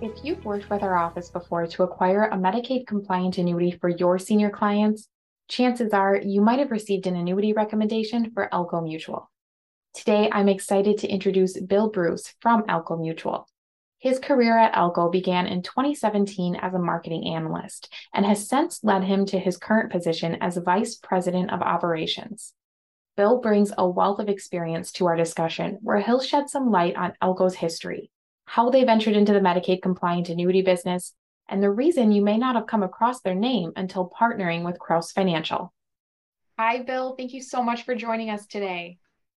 If you've worked with our office before to acquire a Medicaid compliant annuity for your senior clients, chances are you might have received an annuity recommendation for Elko Mutual. Today, I'm excited to introduce Bill Bruce from Elko Mutual. His career at Elko began in 2017 as a marketing analyst and has since led him to his current position as Vice President of Operations. Bill brings a wealth of experience to our discussion where he'll shed some light on Elko's history, how they ventured into the Medicaid compliant annuity business, and the reason you may not have come across their name until partnering with Crouse Financial. Hi, Bill. Thank you so much for joining us today.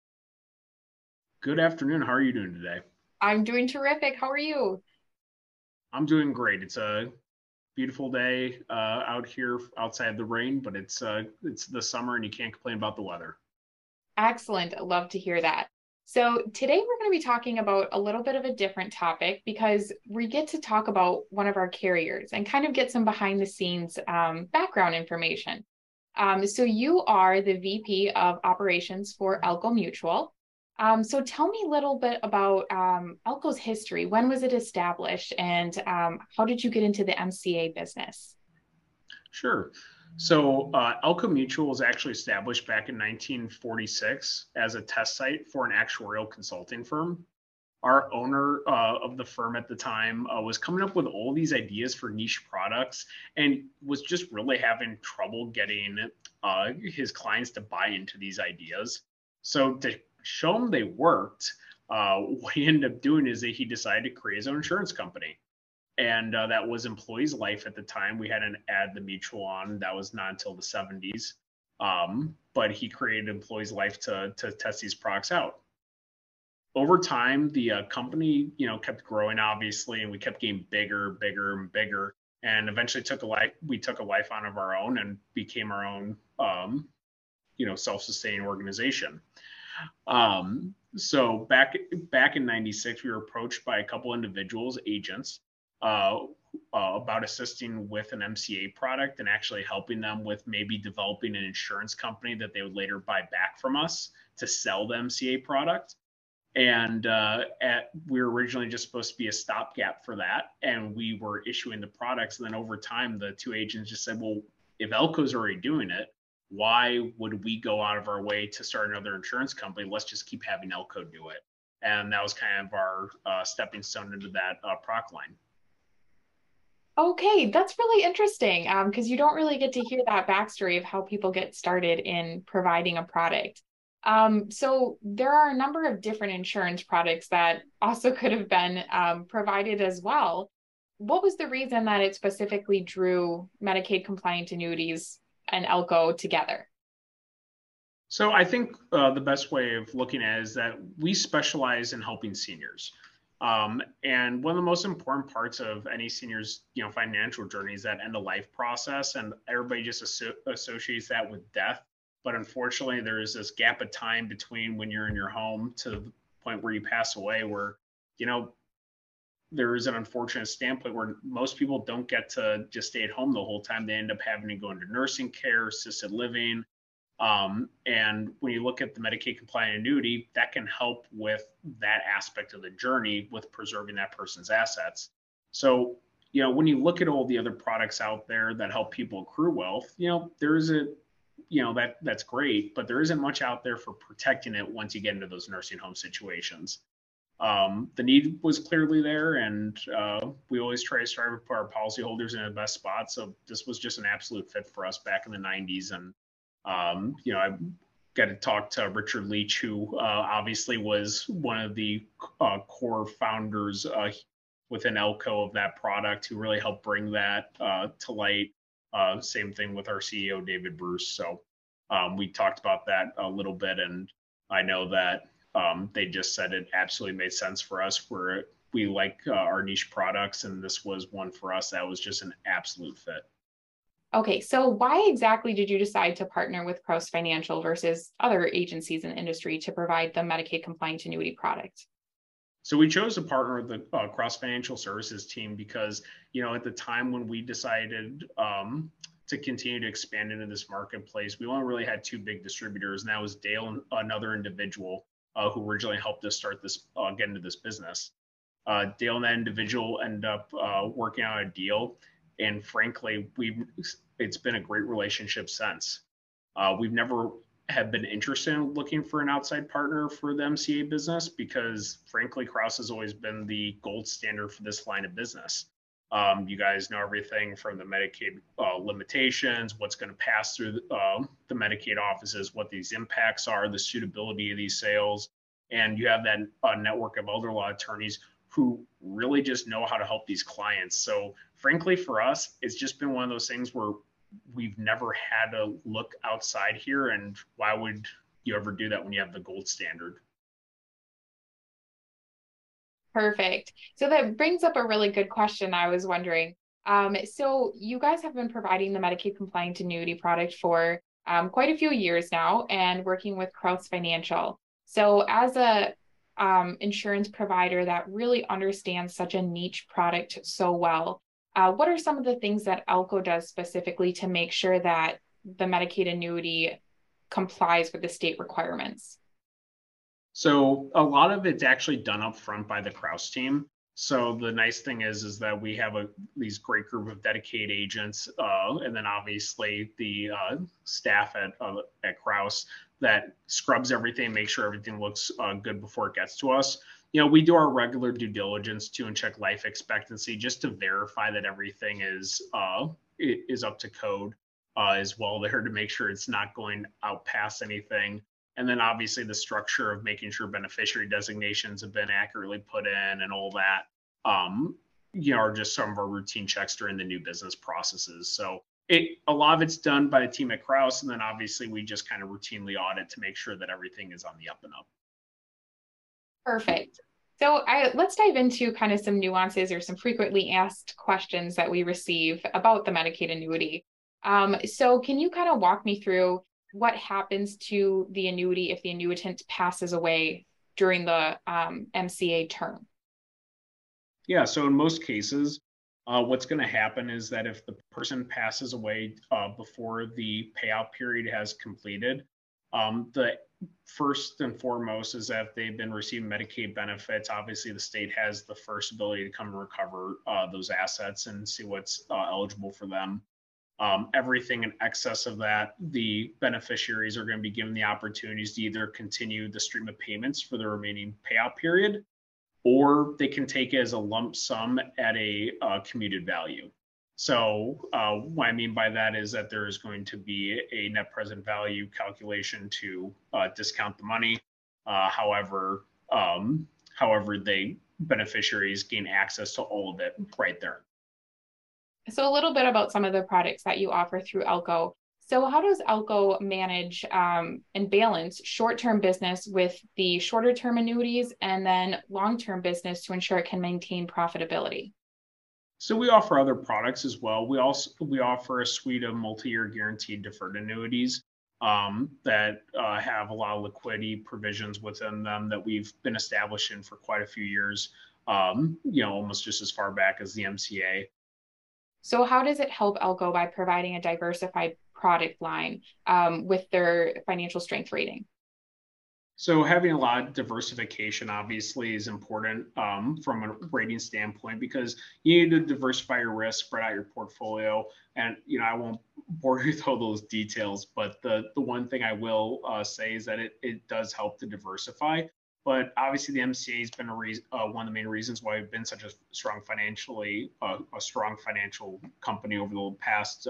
Good afternoon. How are you doing today? I'm doing terrific. How are you? I'm doing great. It's a beautiful day out here outside the rain, but it's the summer and you can't complain about the weather. Excellent. I love to hear that. So, today we're going to be talking about a little bit of a different topic because we get to talk about one of our carriers and kind of get some behind the scenes background information. So, you are the VP of Operations for Elko Mutual. So, tell me a little bit about Elko's history. When was it established and how did you get into the MCA business? Sure. So Elko Mutual was actually established back in 1946 as a test site for an actuarial consulting firm. Our owner of the firm at the time was coming up with all these ideas for niche products and was just really having trouble getting his clients to buy into these ideas. So to show them they worked, what he ended up doing is that he decided to create his own insurance company. And that was Employees Life at the time. We hadn't added the mutual on. That was not until the 70s. But he created Employees Life to test these products out. Over time, the company, kept growing obviously, and we kept getting bigger, bigger, and bigger. And eventually we took a life on of our own and became our own, self-sustaining organization. So back in '96, we were approached by a couple individuals, agents, about assisting with an MCA product and actually helping them with maybe developing an insurance company that they would later buy back from us to sell the MCA product. And we were originally just supposed to be a stopgap for that, and we were issuing the products. And then over time, the two agents just said, "Well, if Elko's already doing it, why would we go out of our way to start another insurance company? Let's just keep having Elko do it." And that was kind of our stepping stone into that product line. Okay, that's really interesting because you don't really get to hear that backstory of how people get started in providing a product. So there are a number of different insurance products that also could have been provided as well. What was the reason that it specifically drew Medicaid compliant annuities and Elko together? So I think the best way of looking at it is that we specialize in helping seniors. And one of the most important parts of any senior's, financial journey is that end of life process, and everybody just associates that with death. But unfortunately, there is this gap of time between when you're in your home to the point where you pass away, where, there is an unfortunate standpoint where most people don't get to just stay at home the whole time. They end up having to go into nursing care, assisted living, and when you look at the Medicaid compliant annuity, that can help with that aspect of the journey with preserving that person's assets. So, when you look at all the other products out there that help people accrue wealth, there is that's great, but there isn't much out there for protecting it once you get into those nursing home situations. The need was clearly there, and we always try to strive to put our policyholders in the best spot. So this was just an absolute fit for us back in the '90s, and I got to talk to Richard Leach, who obviously was one of the core founders within Elko of that product, who really helped bring that to light. Same thing with our CEO, David Bruce. So we talked about that a little bit, and I know that they just said it absolutely made sense for us, where we like our niche products, and this was one for us that was just an absolute fit. Okay, so why exactly did you decide to partner with Crouse Financial versus other agencies in the industry to provide the Medicaid compliant annuity product? So we chose to partner with the Crouse Financial Services team because, at the time when we decided to continue to expand into this marketplace, we only really had two big distributors, and that was Dale and another individual who originally helped us start this, get into this business. Dale and that individual ended up working on a deal, and frankly, it's been a great relationship since. We've never have been interested in looking for an outside partner for the MCA business because, frankly, Kraus has always been the gold standard for this line of business. You guys know everything from the Medicaid limitations, what's going to pass through the Medicaid offices, what these impacts are, the suitability of these sales. And you have that network of elder law attorneys who really just know how to help these clients. So frankly, for us, it's just been one of those things where we've never had to look outside here. And why would you ever do that when you have the gold standard? Perfect. So that brings up a really good question I was wondering. So you guys have been providing the Medicaid compliant annuity product for quite a few years now and working with Kraus Financial. So as a insurance provider that really understands such a niche product so well, what are some of the things that Elko does specifically to make sure that the Medicaid annuity complies with the state requirements? So a lot of it's actually done up front by the Kraus team. So the nice thing is that we have these great group of dedicated agents, and then obviously the staff at Kraus that scrubs everything, make sure everything looks good before it gets to us. We do our regular due diligence too and check life expectancy just to verify that everything is up to code as well there to make sure it's not going out past anything. And then obviously the structure of making sure beneficiary designations have been accurately put in and all that, are just some of our routine checks during the new business processes. So a lot of it's done by the team at Kraus. And then obviously we just kind of routinely audit to make sure that everything is on the up and up. Perfect. So let's dive into kind of some nuances or some frequently asked questions that we receive about the Medicaid annuity. So can you kind of walk me through what happens to the annuity if the annuitant passes away during the MCA term? Yeah, so in most cases, what's going to happen is that if the person passes away before the payout period has completed, the first and foremost is that if they've been receiving Medicaid benefits, obviously the state has the first ability to come and recover those assets and see what's eligible for them. Everything in excess of that, the beneficiaries are going to be given the opportunities to either continue the stream of payments for the remaining payout period, or they can take it as a lump sum at a commuted value. So what I mean by that is that there is going to be a net present value calculation to discount the money. However, the beneficiaries gain access to all of it right there. So a little bit about some of the products that you offer through Elko. So how does Elko manage and balance short-term business with the shorter-term annuities and then long-term business to ensure it can maintain profitability? So we offer other products as well. We offer a suite of multi-year guaranteed deferred annuities that have a lot of liquidity provisions within them that we've been established in for quite a few years. Almost just as far back as the MCA. So how does it help Elko by providing a diversified product line with their financial strength rating? So having a lot of diversification obviously is important from a rating standpoint because you need to diversify your risk, spread out your portfolio. And I won't bore you with all those details, but the one thing I will say is that it does help to diversify. But obviously, the MCA has been one of the main reasons why we've been such a strong financial company over the past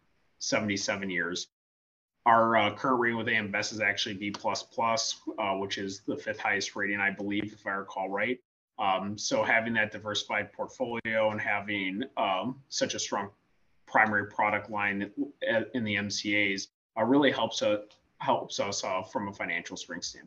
77 years. Our current rating with AM Best is actually B++, which is the 5th highest rating, I believe, if I recall right. So having that diversified portfolio and having such a strong primary product line in the MCAs really helps us from a financial strength standpoint.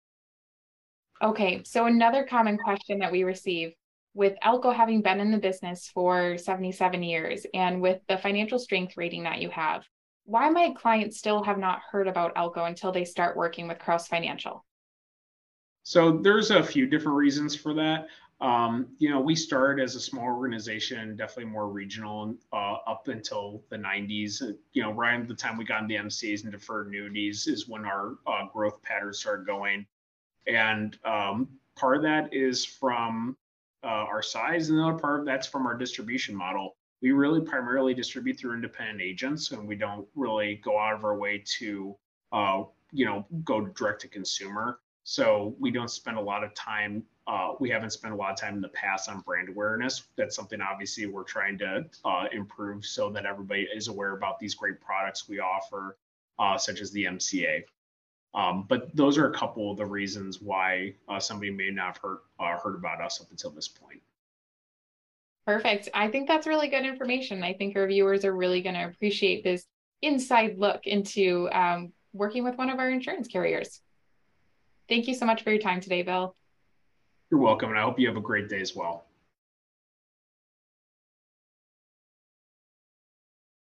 Okay, so another common question that we receive with Elko having been in the business for 77 years and with the financial strength rating that you have, why might clients still have not heard about Elko until they start working with Kraus Financial? So there's a few different reasons for that. We started as a small organization, definitely more regional up until the 90s. Right at the time we got into the MCAs and deferred annuities is when our growth patterns started going. And part of that is from our size, and the other part of that's from our distribution model. We really primarily distribute through independent agents, and we don't really go out of our way to, go direct to consumer. So we don't spend a lot of time. We haven't spent a lot of time in the past on brand awareness. That's something obviously we're trying to improve so that everybody is aware about these great products we offer, such as the MCA. But those are a couple of the reasons why somebody may not have heard about us up until this point. Perfect. I think that's really good information. I think our viewers are really going to appreciate this inside look into working with one of our insurance carriers. Thank you so much for your time today, Bill. You're welcome, and I hope you have a great day as well.